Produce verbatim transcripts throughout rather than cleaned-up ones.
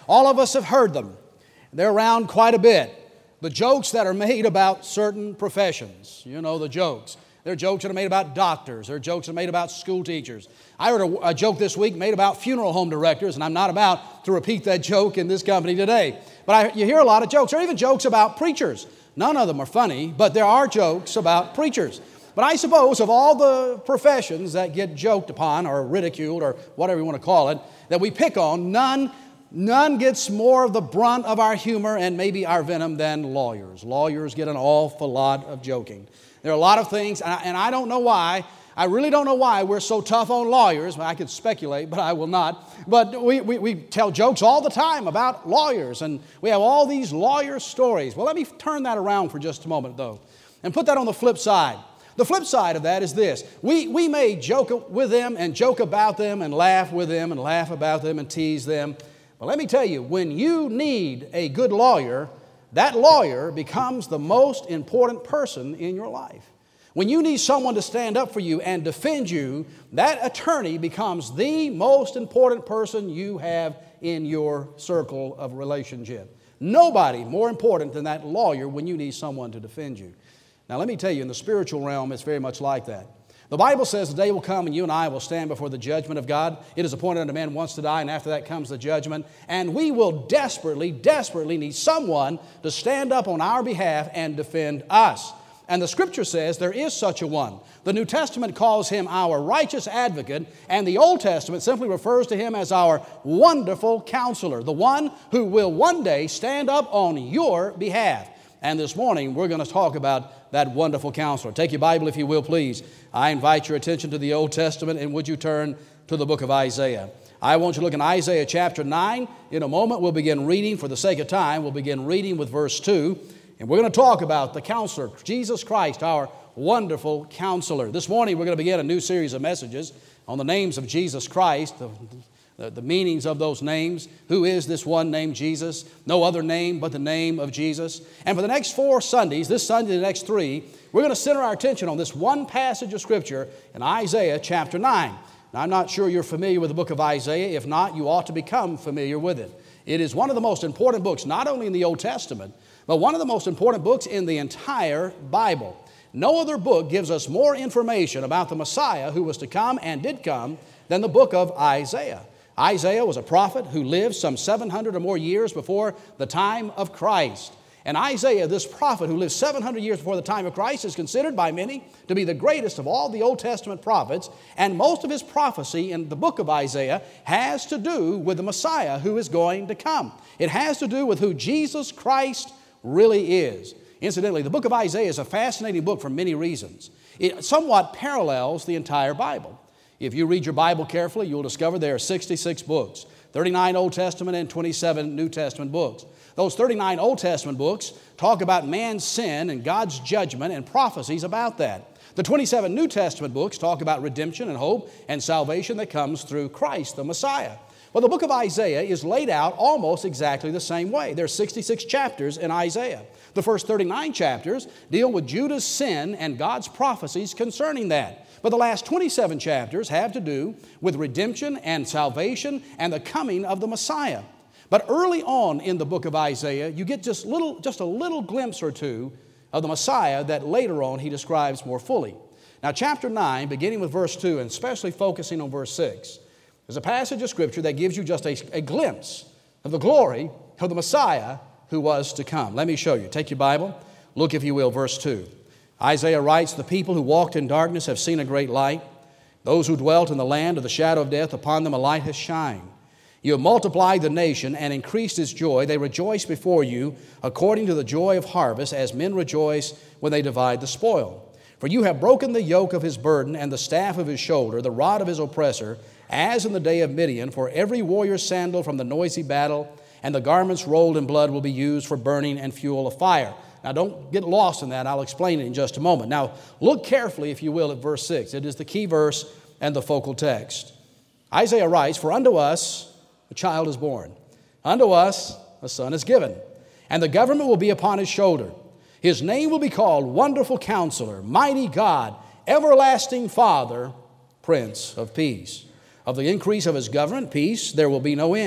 All of us have heard them. They're around quite a bit. The jokes that are made about certain professions. You know the jokes. There are jokes that are made about doctors. There are jokes that are made about school teachers. I heard a, a joke this week made about funeral home directors, and I'm not about to repeat that joke in this company today. But I, you hear a lot of jokes. There are even jokes about preachers. None of them are funny, but there are jokes about preachers. But I suppose of all the professions that get joked upon or ridiculed or whatever you want to call it, that we pick on, none None gets more of the brunt of our humor and maybe our venom than lawyers. Lawyers get an awful lot of joking. There are a lot of things, and I, and I don't know why. I really don't know why we're so tough on lawyers. I could speculate, but I will not. But we, we, we tell jokes all the time about lawyers, and we have all these lawyer stories. Well, let me turn that around for just a moment, though, and put that on the flip side. The flip side of that is this. We, we may joke with them and joke about them and laugh with them and laugh about them and tease them. But let me tell you, when you need a good lawyer, that lawyer becomes the most important person in your life. When you need someone to stand up for you and defend you, that attorney becomes the most important person you have in your circle of relationship. Nobody more important than that lawyer when you need someone to defend you. Now let me tell you, in the spiritual realm, it's very much like that. The Bible says the day will come and you and I will stand before the judgment of God. It is appointed unto man once to die, and after that comes the judgment. And we will desperately, desperately need someone to stand up on our behalf and defend us. And the Scripture says there is such a one. The New Testament calls him our righteous advocate, and the Old Testament simply refers to him as our wonderful counselor, the one who will one day stand up on your behalf. And this morning, we're going to talk about that wonderful counselor. Take your Bible, if you will, please. I invite your attention to the Old Testament, and would you turn to the book of Isaiah? I want you to look in Isaiah chapter nine. In a moment, we'll begin reading. For the sake of time, we'll begin reading with verse two. And we're going to talk about the counselor, Jesus Christ, our wonderful counselor. This morning, we're going to begin a new series of messages on the names of Jesus Christ, the The, the meanings of those names. Who is this one named Jesus? No other name but the name of Jesus. And for the next four Sundays, this Sunday, the next three, we're going to center our attention on this one passage of Scripture in Isaiah chapter nine. Now, I'm not sure you're familiar with the book of Isaiah. If not, you ought to become familiar with it. It is one of the most important books, not only in the Old Testament, but one of the most important books in the entire Bible. No other book gives us more information about the Messiah who was to come and did come than the book of Isaiah. Isaiah was a prophet who lived some seven hundred or more years before the time of Christ. And Isaiah, this prophet who lived seven hundred years before the time of Christ, is considered by many to be the greatest of all the Old Testament prophets. And most of his prophecy in the book of Isaiah has to do with the Messiah who is going to come. It has to do with who Jesus Christ really is. Incidentally, the book of Isaiah is a fascinating book for many reasons. It somewhat parallels the entire Bible. If you read your Bible carefully, you'll discover there are sixty-six books, thirty-nine Old Testament and twenty-seven New Testament books. Those thirty-nine Old Testament books talk about man's sin and God's judgment and prophecies about that. The twenty-seven New Testament books talk about redemption and hope and salvation that comes through Christ, the Messiah. Well, the book of Isaiah is laid out almost exactly the same way. There are sixty-six chapters in Isaiah. The first thirty-nine chapters deal with Judah's sin and God's prophecies concerning that. But the last twenty-seven chapters have to do with redemption and salvation and the coming of the Messiah. But early on in the book of Isaiah, you get just, little, just a little glimpse or two of the Messiah that later on he describes more fully. Now, chapter nine, beginning with verse two, and especially focusing on verse six, is a passage of Scripture that gives you just a, a glimpse of the glory of the Messiah who was to come. Let me show you. Take your Bible. Look, if you will, verse two. Isaiah writes, "The people who walked in darkness have seen a great light. Those who dwelt in the land of the shadow of death, upon them a light has shined. You have multiplied the nation and increased its joy. They rejoice before you according to the joy of harvest, as men rejoice when they divide the spoil. For you have broken the yoke of his burden and the staff of his shoulder, the rod of his oppressor, as in the day of Midian. For every warrior's sandal from the noisy battle and the garments rolled in blood will be used for burning and fuel of fire." Now, don't get lost in that. I'll explain it in just a moment. Now, look carefully, if you will, at verse six. It is the key verse and the focal text. Isaiah writes, "For unto us a child is born, unto us a son is given, and the government will be upon his shoulder. His name will be called Wonderful Counselor, Mighty God, Everlasting Father, Prince of Peace. Of the increase of his government, peace, there will be no end.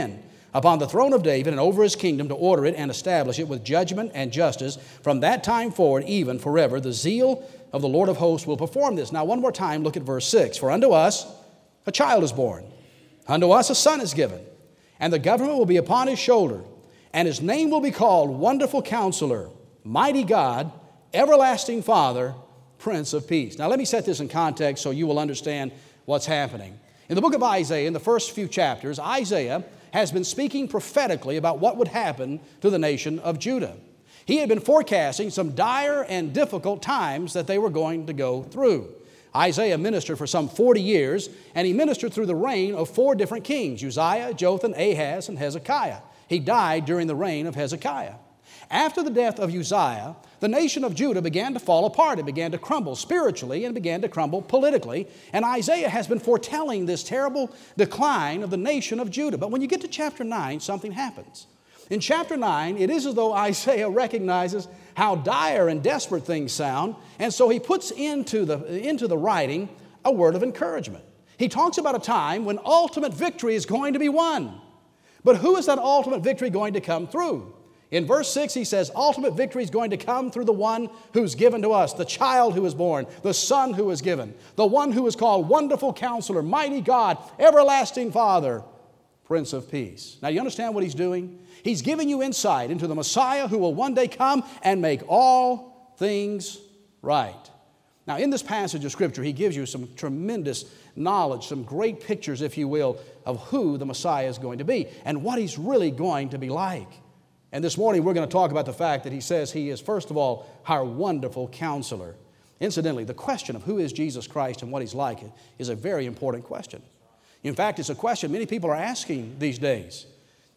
upon the throne of David and over his kingdom, to order it and establish it with judgment and justice from that time forward, even forever. The zeal of the Lord of hosts will perform this. Now, one more time, look at verse six. For unto us a child is born, unto us a son is given, and the government will be upon his shoulder, and his name will be called Wonderful Counselor, Mighty God, Everlasting Father, Prince of Peace. Now, let me set this in context so you will understand what's happening. In the book of Isaiah, in the first few chapters, Isaiah has been speaking prophetically about what would happen to the nation of Judah. He had been forecasting some dire and difficult times that they were going to go through. Isaiah ministered for some forty years, and he ministered through the reign of four different kings: Uzziah, Jotham, Ahaz, and Hezekiah. He died during the reign of Hezekiah. After the death of Uzziah, the nation of Judah began to fall apart. It began to crumble spiritually and began to crumble politically. And Isaiah has been foretelling this terrible decline of the nation of Judah. But when you get to chapter nine, something happens. In chapter nine, it is as though Isaiah recognizes how dire and desperate things sound, and so he puts into the, into the writing a word of encouragement. He talks about a time when ultimate victory is going to be won. But who is that ultimate victory going to come through? In verse six, he says, ultimate victory is going to come through the one who's given to us, the child who is born, the son who is given, the one who is called Wonderful Counselor, Mighty God, Everlasting Father, Prince of Peace. Now, you understand what he's doing? He's giving you insight into the Messiah who will one day come and make all things right. Now, in this passage of Scripture, he gives you some tremendous knowledge, some great pictures, if you will, of who the Messiah is going to be and what he's really going to be like. And this morning, we're going to talk about the fact that he says he is, first of all, our wonderful counselor. Incidentally, the question of who is Jesus Christ and what he's like is a very important question. In fact, it's a question many people are asking these days.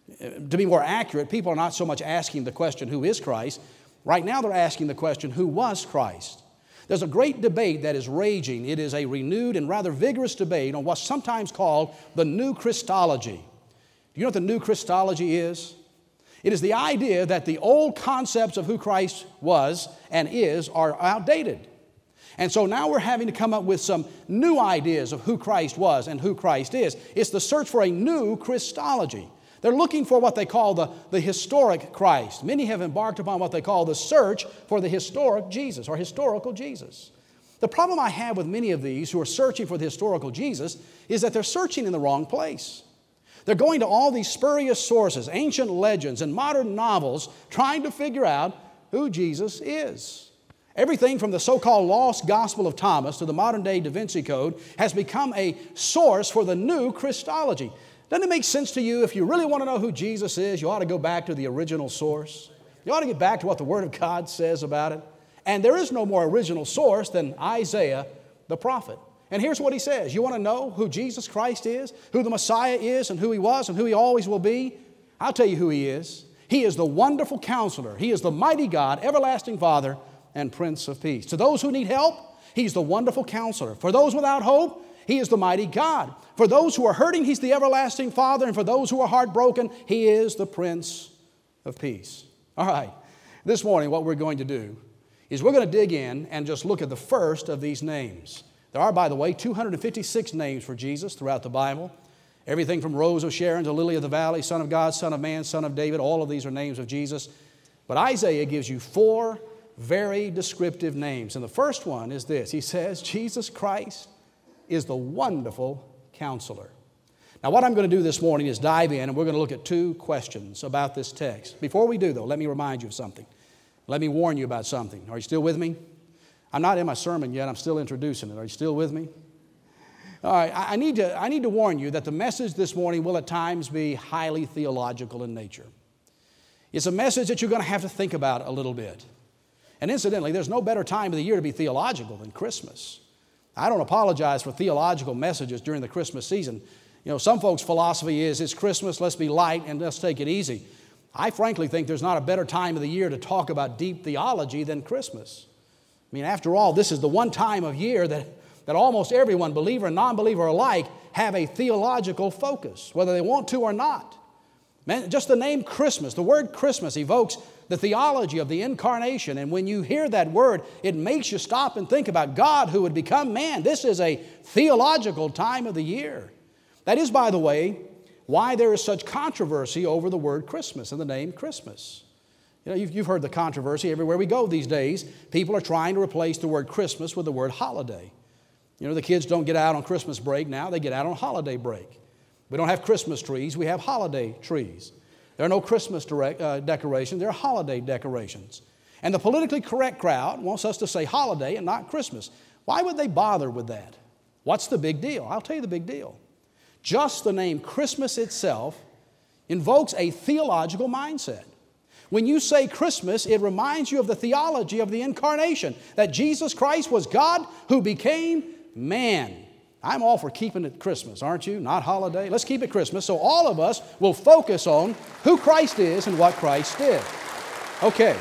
To be more accurate, people are not so much asking the question, who is Christ? Right now, they're asking the question, who was Christ? There's a great debate that is raging. It is a renewed and rather vigorous debate on what's sometimes called the New Christology. Do you know what the New Christology is? It is the idea that the old concepts of who Christ was and is are outdated. And so now we're having to come up with some new ideas of who Christ was and who Christ is. It's the search for a new Christology. They're looking for what they call the, the historic Christ. Many have embarked upon what they call the search for the historic Jesus or historical Jesus. The problem I have with many of these who are searching for the historical Jesus is that they're searching in the wrong place. They're going to all these spurious sources, ancient legends, and modern novels, trying to figure out who Jesus is. Everything from the so-called lost Gospel of Thomas to the modern-day Da Vinci Code has become a source for the new Christology. Doesn't it make sense to you, if you really want to know who Jesus is, you ought to go back to the original source? You ought to get back to what the Word of God says about it. And there is no more original source than Isaiah the prophet. And here's what he says. You want to know who Jesus Christ is, who the Messiah is, and who he was, and who he always will be? I'll tell you who he is. He is the Wonderful Counselor. He is the Mighty God, Everlasting Father, and Prince of Peace. To those who need help, he's the Wonderful Counselor. For those without hope, he is the Mighty God. For those who are hurting, he's the Everlasting Father. And for those who are heartbroken, he is the Prince of Peace. All right. This morning, what we're going to do is we're going to dig in and just look at the first of these names. There are, by the way, two hundred fifty-six names for Jesus throughout the Bible. Everything from Rose of Sharon to Lily of the Valley, Son of God, Son of Man, Son of David. All of these are names of Jesus. But Isaiah gives you four very descriptive names. And the first one is this. He says, Jesus Christ is the Wonderful Counselor. Now, what I'm going to do this morning is dive in, and we're going to look at two questions about this text. Before we do, though, let me remind you of something. Let me warn you about something. Are you still with me? I'm not in my sermon yet. I'm still introducing it. Are you still with me? All right. I need to, I need to warn you that the message this morning will at times be highly theological in nature. It's a message that you're going to have to think about a little bit. And incidentally, there's no better time of the year to be theological than Christmas. I don't apologize for theological messages during the Christmas season. You know, some folks' philosophy is, it's Christmas, let's be light and let's take it easy. I frankly think there's not a better time of the year to talk about deep theology than Christmas. I mean, after all, this is the one time of year that, that almost everyone, believer and non-believer alike, have a theological focus, whether they want to or not. Man, just the name Christmas, the word Christmas evokes the theology of the incarnation. And when you hear that word, it makes you stop and think about God who would become man. This is a theological time of the year. That is, by the way, why there is such controversy over the word Christmas and the name Christmas. You know, you've, you've heard the controversy everywhere we go these days. People are trying to replace the word Christmas with the word holiday. You know, the kids don't get out on Christmas break now. They get out on holiday break. We don't have Christmas trees. We have holiday trees. There are no Christmas direct, uh, decorations. There are holiday decorations. And the politically correct crowd wants us to say holiday and not Christmas. Why would they bother with that? What's the big deal? I'll tell you the big deal. Just the name Christmas itself invokes a theological mindset. When you say Christmas, it reminds you of the theology of the incarnation, that Jesus Christ was God who became man. I'm all for keeping it Christmas, aren't you? Not holiday. Let's keep it Christmas so all of us will focus on who Christ is and what Christ did. Okay.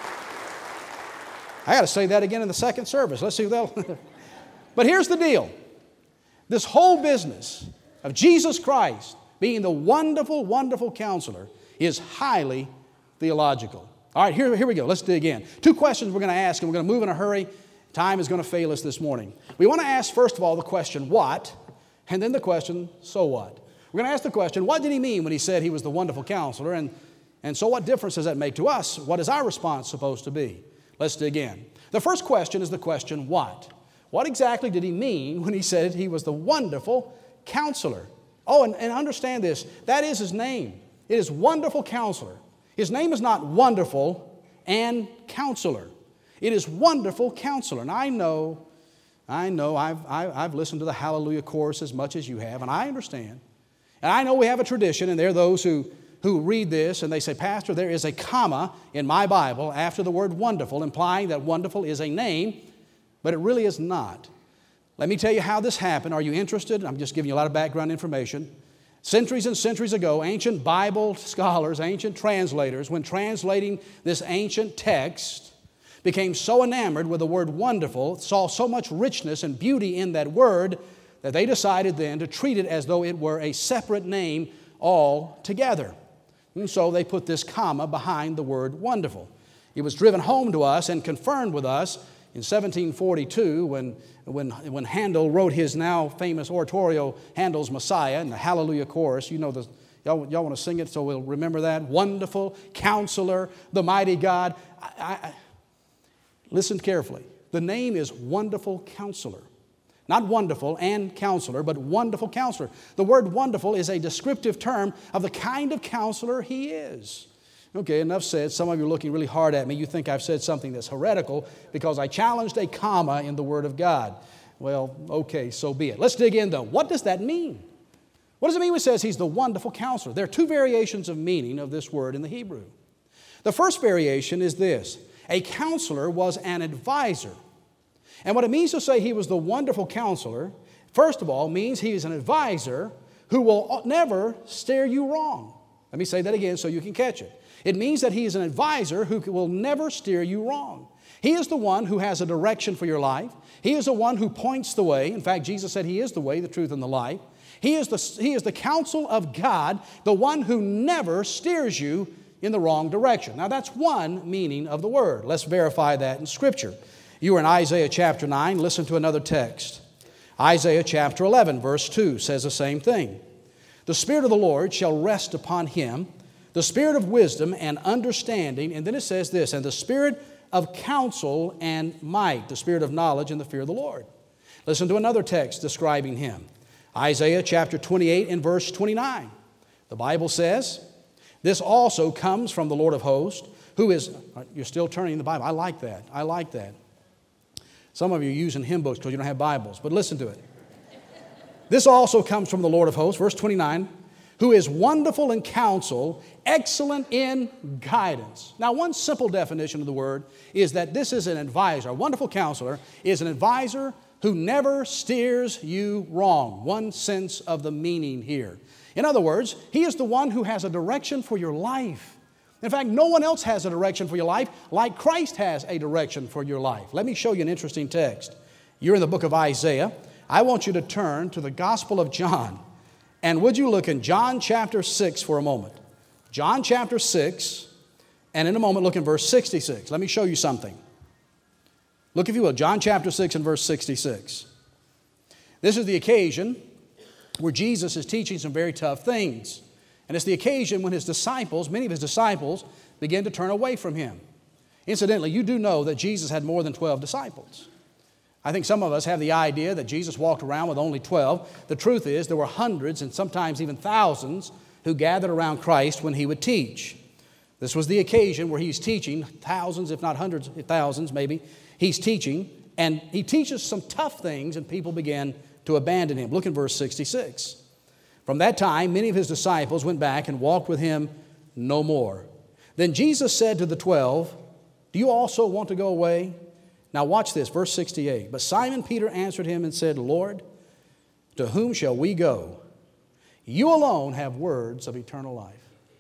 I got to say that again in the second service. Let's see if they'll... But here's the deal. This whole business of Jesus Christ being the wonderful, wonderful counselor is highly theological. All right, here, here we go. Let's dig in. Two questions we're going to ask, and we're going to move in a hurry. Time is going to fail us this morning. We want to ask, first of all, the question, what? And then the question, so what? We're going to ask the question, what did he mean when he said he was the wonderful counselor? And, and so what difference does that make to us? What is our response supposed to be? Let's dig in. The first question is the question, what? What exactly did he mean when he said he was the wonderful counselor? Oh, and, and understand this. That is his name. It is wonderful counselor. His name is not wonderful and counselor. It is wonderful counselor. And I know, I know, I've, I've listened to the Hallelujah chorus as much as you have, and I understand. And I know we have a tradition, and there are those who, who read this, and they say, Pastor, there is a comma in my Bible after the word wonderful, implying that wonderful is a name, but it really is not. Let me tell you how this happened. Are you interested? I'm just giving you a lot of background information. Centuries and centuries ago, ancient Bible scholars, ancient translators, when translating this ancient text, became so enamored with the word wonderful, saw so much richness and beauty in that word, that they decided then to treat it as though it were a separate name altogether. And so they put this comma behind the word wonderful. It was driven home to us and confirmed with us in seventeen forty-two when, when, when Handel wrote his now famous oratorio, Handel's Messiah, and the Hallelujah chorus. You know, the, y'all, y'all want to sing it so we'll remember that? Wonderful Counselor, the Mighty God. I, I, Listen carefully. The name is Wonderful Counselor. Not wonderful and counselor, but wonderful counselor. The word wonderful is a descriptive term of the kind of counselor he is. Okay, enough said. Some of you are looking really hard at me. You think I've said something that's heretical because I challenged a comma in the Word of God. Well, okay, so be it. Let's dig in though. What does that mean? What does it mean when it says he's the wonderful counselor? There are two variations of meaning of this word in the Hebrew. The first variation is this. A counselor was an advisor. And what it means to say he was the wonderful counselor, first of all, means he is an advisor who will never steer you wrong. Let me say that again so you can catch it. It means that he is an advisor who will never steer you wrong. He is the one who has a direction for your life. He is the one who points the way. In fact, Jesus said he is the way, the truth, and the life. He is the, he is the counsel of God, the one who never steers you in the wrong direction. Now that's one meaning of the word. Let's verify that in Scripture. You are in Isaiah chapter nine. Listen to another text. Isaiah chapter eleven, verse two says the same thing. The Spirit of the Lord shall rest upon him, the Spirit of wisdom and understanding. And then it says this, and the Spirit of counsel and might, the Spirit of knowledge and the fear of the Lord. Listen to another text describing him. Isaiah chapter twenty-eight and verse twenty-nine. The Bible says, this also comes from the Lord of hosts, who is, you're still turning the Bible. I like that. I like that. Some of you are using hymn books because you don't have Bibles, but listen to it. This also comes from the Lord of hosts, verse twenty-nine, who is wonderful in counsel, excellent in guidance. Now, one simple definition of the word is that this is an advisor. A wonderful counselor is an advisor who never steers you wrong. One sense of the meaning here. In other words, he is the one who has a direction for your life. In fact, no one else has a direction for your life like Christ has a direction for your life. Let me show you an interesting text. You're in the book of Isaiah. I want you to turn to the Gospel of John. And would you look in John chapter six for a moment? John chapter six, and in a moment look in verse sixty-six. Let me show you something. Look, if you will, John chapter six and verse sixty-six. This is the occasion where Jesus is teaching some very tough things. And it's the occasion when his disciples, many of his disciples, begin to turn away from him. Incidentally, you do know that Jesus had more than twelve disciples. I think some of us have the idea that Jesus walked around with only twelve. The truth is there were hundreds and sometimes even thousands who gathered around Christ when he would teach. This was the occasion where he's teaching, thousands if not hundreds of thousands maybe. He's teaching, and he teaches some tough things, and people began to abandon him. Look in verse sixty-six. From that time, many of his disciples went back and walked with him no more. Then Jesus said to the twelve, do you also want to go away? Now watch this, verse sixty-eight. But Simon Peter answered him and said, Lord, to whom shall we go? You alone have words of eternal life.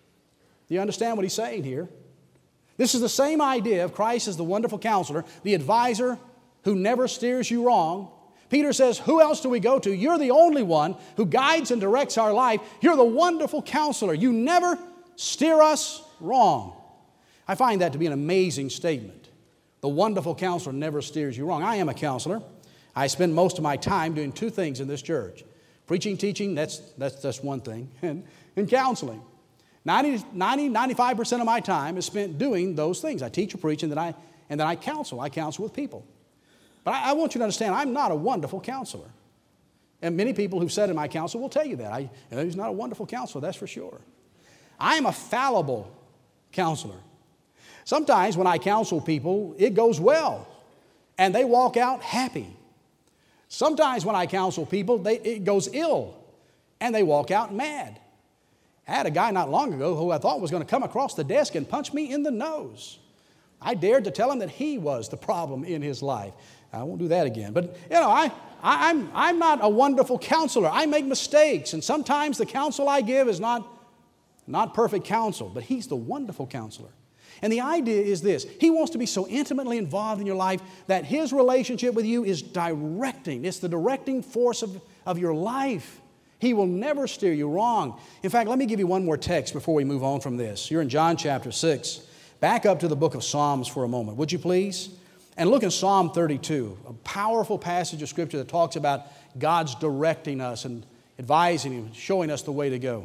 Do you understand what he's saying here? This is the same idea of Christ as the wonderful counselor, the advisor who never steers you wrong. Peter says, who else do we go to? You're the only one who guides and directs our life. You're the wonderful counselor. You never steer us wrong. I find that to be an amazing statement. The wonderful counselor never steers you wrong. I am a counselor. I spend most of my time doing two things in this church. Preaching, teaching, that's, that's, that's one thing, and, and counseling. ninety, ninety, ninety-five percent of my time is spent doing those things. I teach or preach, and then I, and then I counsel. I counsel with people. But I, I want you to understand, I'm not a wonderful counselor. And many people who've sat in my counsel will tell you that. I, you know, he's not a wonderful counselor, that's for sure. I am a fallible counselor. Sometimes when I counsel people, it goes well, and they walk out happy. Sometimes when I counsel people, they, it goes ill, and they walk out mad. I had a guy not long ago who I thought was going to come across the desk and punch me in the nose. I dared to tell him that he was the problem in his life. I won't do that again. But, you know, I, I, I'm, I'm not a wonderful counselor. I make mistakes, and sometimes the counsel I give is not, not perfect counsel, but he's the wonderful counselor. And the idea is this. He wants to be so intimately involved in your life that his relationship with you is directing. It's the directing force of, of your life. He will never steer you wrong. In fact, let me give you one more text before we move on from this. You're in John chapter six. Back up to the book of Psalms for a moment, would you please? And look in Psalm thirty-two, a powerful passage of Scripture that talks about God's directing us and advising and showing us the way to go.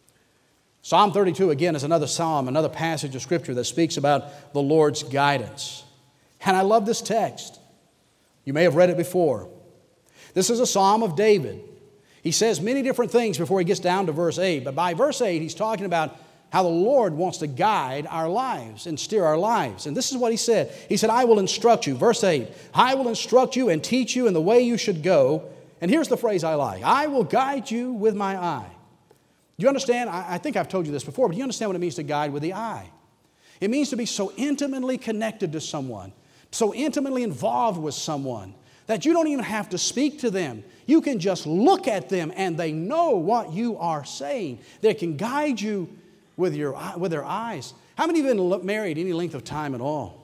Psalm thirty-two, again, is another psalm, another passage of Scripture that speaks about the Lord's guidance. And I love this text. You may have read it before. This is a psalm of David. He says many different things before he gets down to verse eight. But by verse eight, he's talking about how the Lord wants to guide our lives and steer our lives. And this is what he said. He said, I will instruct you. Verse eight, I will instruct you and teach you in the way you should go. And here's the phrase I like. I will guide you with my eye. Do you understand? I, I think I've told you this before, but do you understand what it means to guide with the eye? It means to be so intimately connected to someone, so intimately involved with someone, that you don't even have to speak to them. You can just look at them and they know what you are saying. They can guide you with, your, with their eyes. How many of you have been married any length of time at all?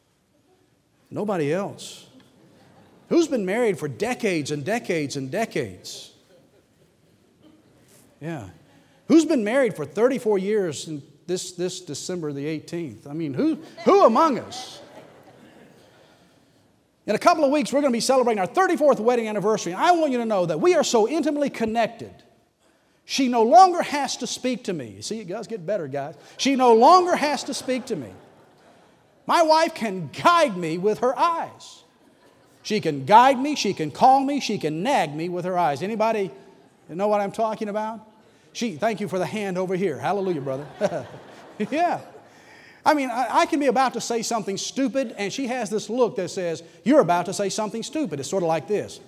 Nobody else. Who's been married for decades and decades and decades? Yeah. Who's been married for thirty-four years and this, this December the eighteenth? I mean, who, who among us? In a couple of weeks, we're going to be celebrating our thirty-fourth wedding anniversary. And I want you to know that we are so intimately connected. She no longer has to speak to me. See, it does get better, guys. She no longer has to speak to me. My wife can guide me with her eyes. She can guide me. She can call me. She can nag me with her eyes. Anybody know what I'm talking about? She, thank you for the hand over here. Hallelujah, brother. Yeah. I mean, I, I can be about to say something stupid, and she has this look that says, you're about to say something stupid. It's sort of like this.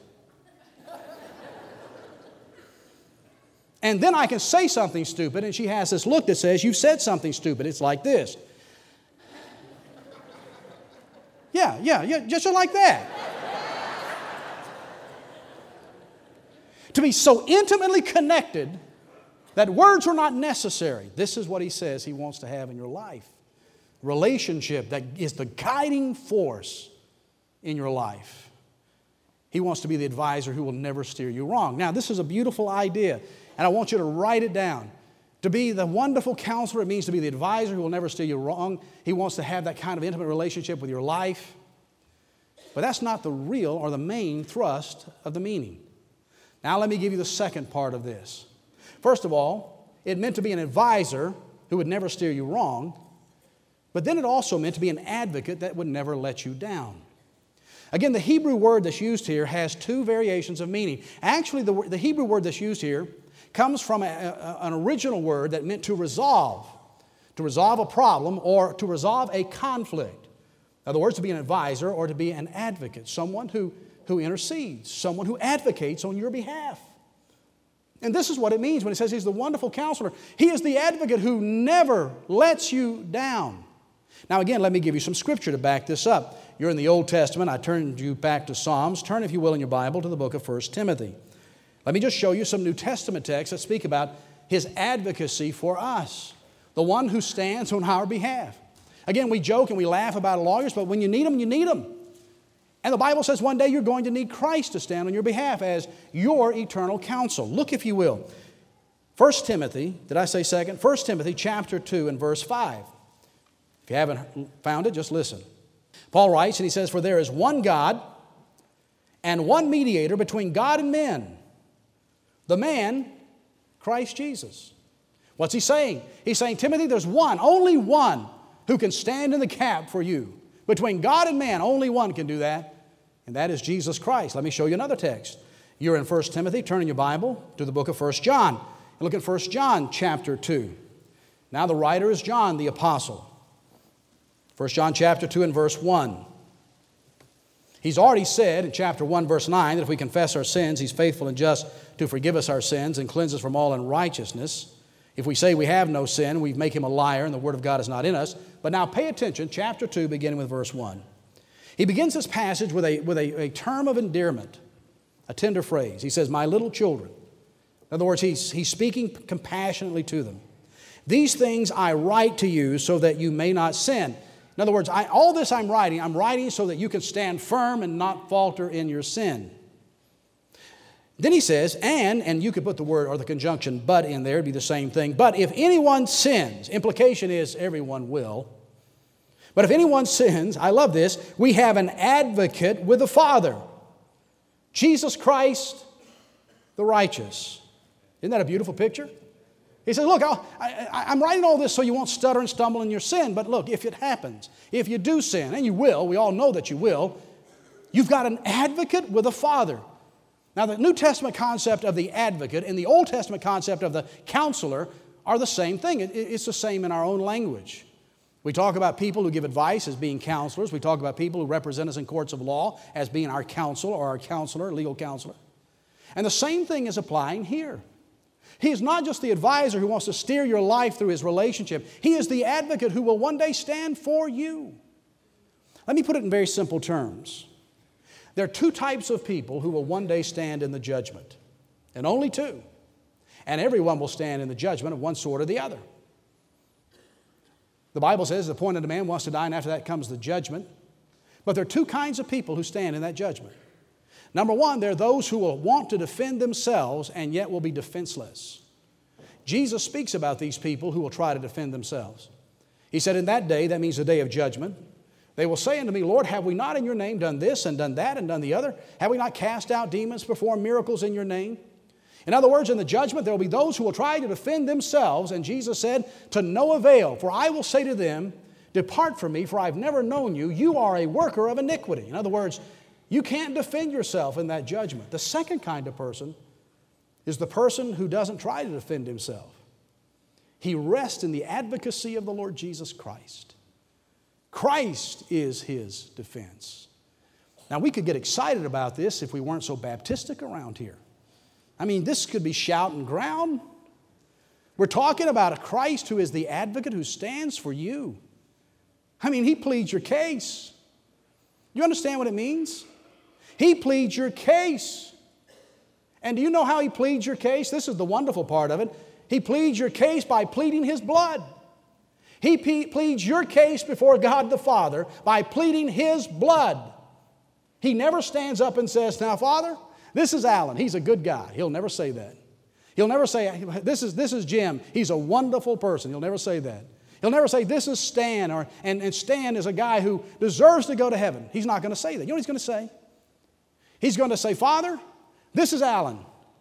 And then I can say something stupid, and she has this look that says, you've said something stupid. It's like this. Yeah, yeah, yeah, just like that. To be so intimately connected that words are not necessary. This is what he says he wants to have in your life. Relationship that is the guiding force in your life. He wants to be the advisor who will never steer you wrong. Now, this is a beautiful idea, and I want you to write it down. To be the wonderful counselor, it means to be the advisor who will never steer you wrong. He wants to have that kind of intimate relationship with your life. But that's not the real or the main thrust of the meaning. Now let me give you the second part of this. First of all, it meant to be an advisor who would never steer you wrong, but then it also meant to be an advocate that would never let you down. Again, the Hebrew word that's used here has two variations of meaning. Actually, the, the Hebrew word that's used here comes from a, a, an original word that meant to resolve, to resolve a problem or to resolve a conflict. In other words, to be an advisor or to be an advocate, someone who, who intercedes, someone who advocates on your behalf. And this is what it means when it says He's the wonderful counselor. He is the advocate who never lets you down. Now again, let me give you some scripture to back this up. You're in the Old Testament. I turned you back to Psalms. Turn, if you will, in your Bible to the book of First Timothy. Let me just show you some New Testament texts that speak about His advocacy for us, the one who stands on our behalf. Again, we joke and we laugh about lawyers, but when you need them, you need them. And the Bible says one day you're going to need Christ to stand on your behalf as your eternal counsel. Look, if you will, First Timothy, did I say second? First Timothy chapter two and verse five. If you haven't found it, just listen. Paul writes and he says, "For there is one God and one mediator between God and men, the man, Christ Jesus." What's he saying? He's saying, Timothy, there's one, only one who can stand in the gap for you. Between God and man, only one can do that, and that is Jesus Christ. Let me show you another text. You're in First Timothy. Turn in your Bible to the book of First John. And look at First John chapter two. Now the writer is John the apostle. First John chapter two and verse one. He's already said in chapter one verse nine that if we confess our sins, He's faithful and just to forgive us our sins and cleanse us from all unrighteousness. If we say we have no sin, we make Him a liar and the Word of God is not in us. But now pay attention, chapter two, beginning with verse one. He begins this passage with a, with a, a term of endearment, a tender phrase. He says, "My little children." In other words, he's, he's speaking compassionately to them. "These things I write to you so that you may not sin." In other words, I, all this I'm writing, I'm writing so that you can stand firm and not falter in your sin. Then he says, and, and you could put the word or the conjunction but in there, it'd be the same thing. "But if anyone sins," implication is everyone will. "But if anyone sins," I love this, "we have an advocate with the Father, Jesus Christ the righteous." Isn't that a beautiful picture? He says, look, I'll, I, I'm writing all this so you won't stutter and stumble in your sin. But look, if it happens, if you do sin, and you will, we all know that you will, you've got an advocate with the Father. Now, the New Testament concept of the advocate and the Old Testament concept of the counselor are the same thing. It, it's the same in our own language. We talk about people who give advice as being counselors. We talk about people who represent us in courts of law as being our counsel or our counselor, legal counselor. And the same thing is applying here. He is not just the advisor who wants to steer your life through his relationship. He is the advocate who will one day stand for you. Let me put it in very simple terms. There are two types of people who will one day stand in the judgment, and only two. And everyone will stand in the judgment of one sort or the other. The Bible says the appointed man wants to die, and after that comes the judgment. But there are two kinds of people who stand in that judgment. Number one, there are those who will want to defend themselves and yet will be defenseless. Jesus speaks about these people who will try to defend themselves. He said, "In that day," that means the day of judgment, "they will say unto me, Lord, have we not in your name done this and done that and done the other? Have we not cast out demons, performed miracles in your name?" In other words, in the judgment, there will be those who will try to defend themselves. And Jesus said, "To no avail, for I will say to them, Depart from me, for I've never known you. You are a worker of iniquity." In other words, you can't defend yourself in that judgment. The second kind of person is the person who doesn't try to defend himself. He rests in the advocacy of the Lord Jesus Christ. Christ is his defense. Now, we could get excited about this if we weren't so Baptistic around here. I mean, this could be shouting ground. We're talking about a Christ who is the advocate who stands for you. I mean, He pleads your case. You understand what it means? He pleads your case. And do you know how He pleads your case? This is the wonderful part of it. He pleads your case by pleading His blood. He pleads your case before God the Father by pleading His blood. He never stands up and says, "Now, Father, this is Alan. He's a good guy." He'll never say that. He'll never say, this is, this is Jim. He's a wonderful person. He'll never say that. He'll never say, "This is Stan," or, and, and Stan is a guy who deserves to go to heaven. He's not going to say that. You know what He's going to say? He's going to say, "Father, this is Alan.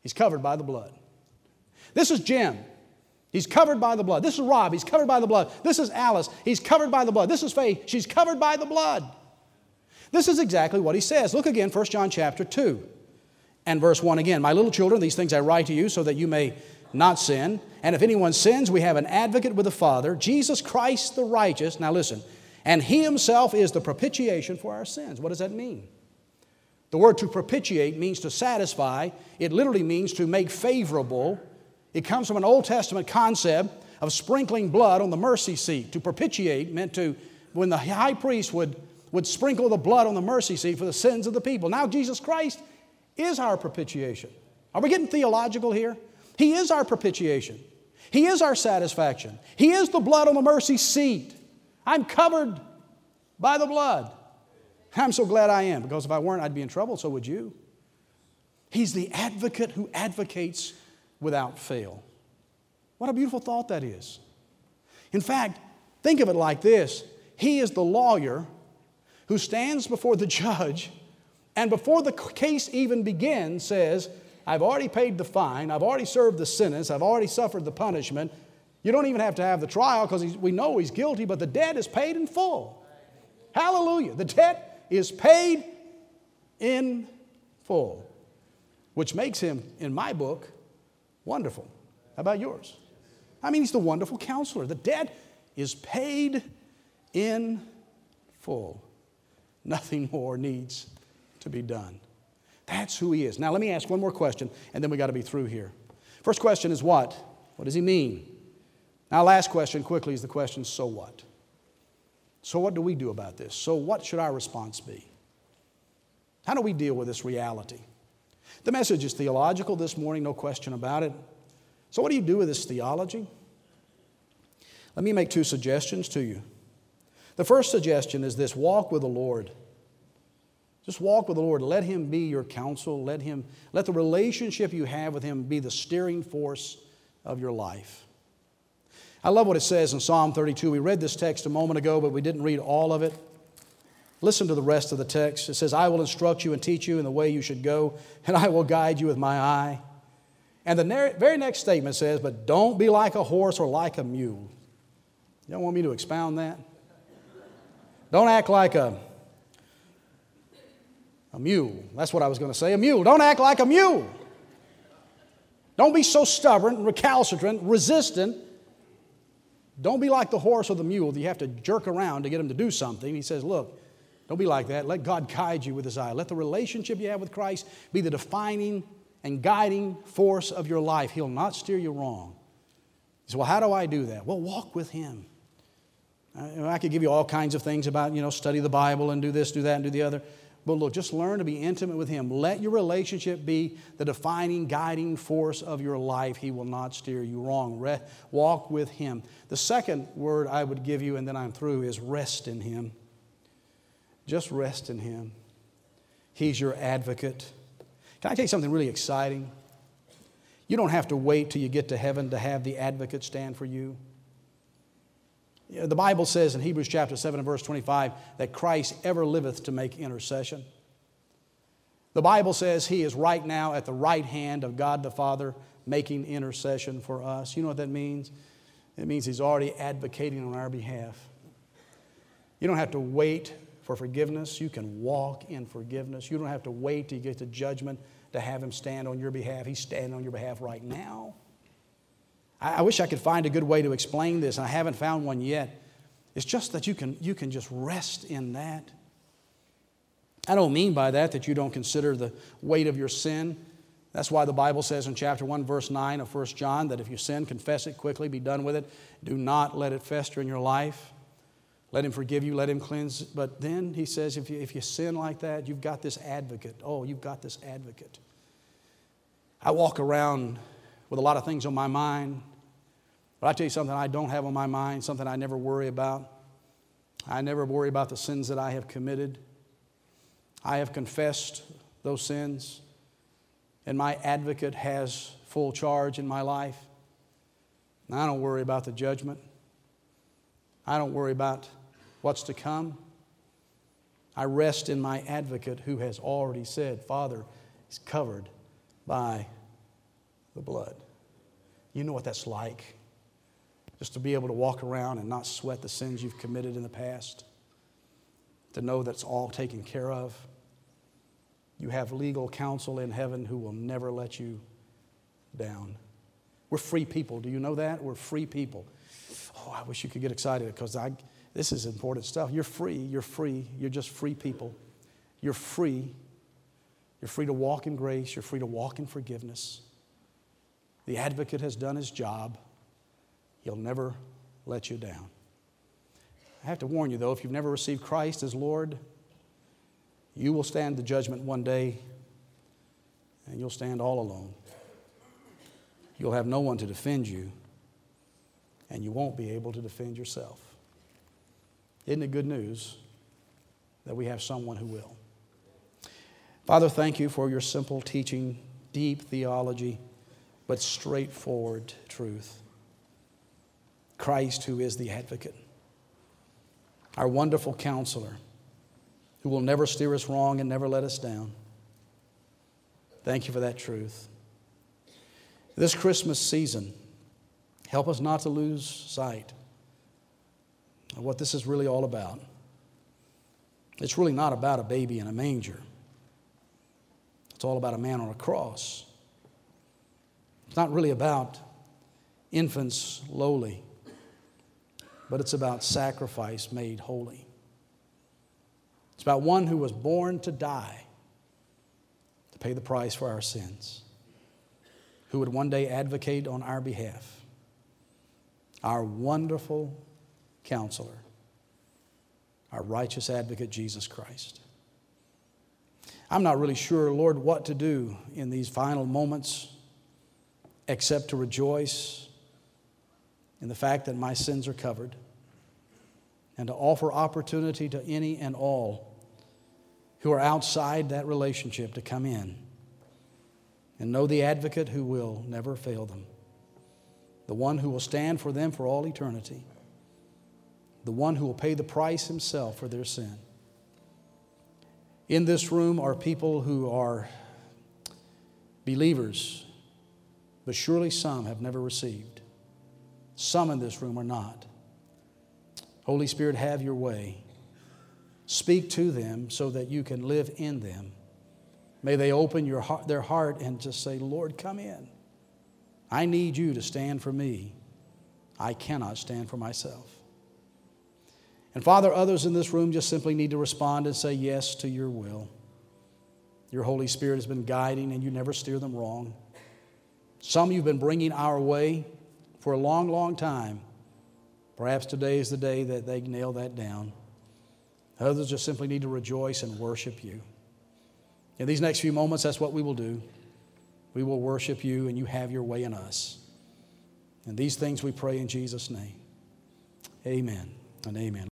He's covered by the blood. This is Jim. He's covered by the blood. This is Rob. He's covered by the blood. This is Alice. He's covered by the blood. This is Faith. She's covered by the blood. This is exactly what he says. Look again, First John chapter two and verse one again. My little children, these things I write to you so that you may not sin. And if anyone sins, we have an advocate with the Father, Jesus Christ the righteous. Now listen. And He Himself is the propitiation for our sins. What does that mean? The word to propitiate means to satisfy. It literally means to make favorable. It comes from an Old Testament concept of sprinkling blood on the mercy seat. To propitiate meant to, when the high priest would, would sprinkle the blood on the mercy seat for the sins of the people. Now Jesus Christ is our propitiation. Are we getting theological here? He is our propitiation. He is our satisfaction. He is the blood on the mercy seat. I'm covered by the blood. I'm so glad I am, because if I weren't, I'd be in trouble, so would you. He's the advocate who advocates without fail. What a beautiful thought that is. In fact, think of it like this. He is the lawyer who stands before the judge and before the case even begins says, I've already paid the fine, I've already served the sentence, I've already suffered the punishment. You don't even have to have the trial because we know he's guilty, but the debt is paid in full. Hallelujah. The debt is paid in full, which makes him, in my book, wonderful. How about yours? I mean, he's the wonderful counselor. The debt is paid in full. Nothing more needs to be done. That's who he is. Now, let me ask one more question, and then we got to be through here. First question is what? What does he mean? Now, last question quickly is the question, so what? So what do we do about this? So what should our response be? How do we deal with this reality? The message is theological this morning, no question about it. So what do you do with this theology? Let me make two suggestions to you. The first suggestion is this: walk with the Lord. Just walk with the Lord. Let Him be your counsel. Let Him, let the relationship you have with Him be the steering force of your life. I love what it says in Psalm thirty-two. We read this text a moment ago, but we didn't read all of it. Listen to the rest of the text. It says, I will instruct you and teach you in the way you should go, and I will guide you with my eye. And the very next statement says, but don't be like a horse or like a mule. You don't want me to expound that? Don't act like a, a mule. That's what I was going to say, a mule. Don't act like a mule. Don't be so stubborn, recalcitrant, resistant. Don't be like the horse or the mule that you have to jerk around to get him to do something. He says, look, don't be like that. Let God guide you with His eye. Let the relationship you have with Christ be the defining and guiding force of your life. He'll not steer you wrong. He says, well, how do I do that? Well, walk with Him. I could give you all kinds of things about, you know, study the Bible and do this, do that, and do the other. But look, just learn to be intimate with Him. Let your relationship be the defining, guiding force of your life. He will not steer you wrong. Re- walk with Him. The second word I would give you, and then I'm through, is rest in Him. Just rest in Him. He's your advocate. Can I tell you something really exciting? You don't have to wait till you get to heaven to have the advocate stand for you. You know, the Bible says in Hebrews chapter seven and verse twenty-five that Christ ever liveth to make intercession. The Bible says He is right now at the right hand of God the Father making intercession for us. You know what that means? It means He's already advocating on our behalf. You don't have to wait for forgiveness. You can walk in forgiveness. You don't have to wait till you get to judgment to have Him stand on your behalf. He's standing on your behalf right now. I wish I could find a good way to explain this, and I haven't found one yet. It's just that you can, you can just rest in that. I don't mean by that that you don't consider the weight of your sin. That's why the Bible says in chapter one, verse nine of First John, that if you sin, confess it quickly, be done with it. Do not let it fester in your life. Let Him forgive you, let Him cleanse. But then He says, if you, if you sin like that, you've got this advocate. Oh, you've got this advocate. I walk around with a lot of things on my mind. But I tell you something I don't have on my mind, something I never worry about. I never worry about the sins that I have committed. I have confessed those sins, and my advocate has full charge in my life. And I don't worry about the judgment. I don't worry about what's to come. I rest in my advocate who has already said, Father is covered by the blood. You know what that's like, just to be able to walk around and not sweat the sins you've committed in the past, to know that's all taken care of. You have legal counsel in heaven who will never let you down. We're free people. Do you know that? We're free people. Oh, I wish you could get excited because I, this is important stuff. You're free. You're free. You're just free people. You're free. You're free to walk in grace. You're free to walk in forgiveness. The advocate has done his job. He'll never let you down. I have to warn you, though, if you've never received Christ as Lord, you will stand the judgment one day, and you'll stand all alone. You'll have no one to defend you, and you won't be able to defend yourself. Isn't it good news that we have someone who will? Father, thank you for your simple teaching, deep theology, but straightforward truth. Christ, who is the advocate, our wonderful counselor, who will never steer us wrong and never let us down. Thank you for that truth. This Christmas season, help us not to lose sight of what this is really all about. It's really not about a baby in a manger. It's all about a man on a cross. It's not really about infants lowly, but it's about sacrifice made holy. It's about one who was born to die, to pay the price for our sins, who would one day advocate on our behalf. Our wonderful counselor, our righteous advocate, Jesus Christ. I'm not really sure, Lord, what to do in these final moments except to rejoice in the fact that my sins are covered and to offer opportunity to any and all who are outside that relationship to come in and know the advocate who will never fail them, the one who will stand for them for all eternity, the one who will pay the price himself for their sin. In this room are people who are believers, but surely some have never received. Some in this room are not. Holy Spirit, have your way. Speak to them so that you can live in them. May they open your heart, their heart and just say, Lord, come in. I need you to stand for me. I cannot stand for myself. And Father, others in this room just simply need to respond and say yes to your will. Your Holy Spirit has been guiding and you never steer them wrong. Some you've been bringing our way for a long, long time. Perhaps today is the day that they nail that down. Others just simply need to rejoice and worship you. In these next few moments, that's what we will do. We will worship you and you have your way in us. And these things we pray in Jesus' name. Amen and amen.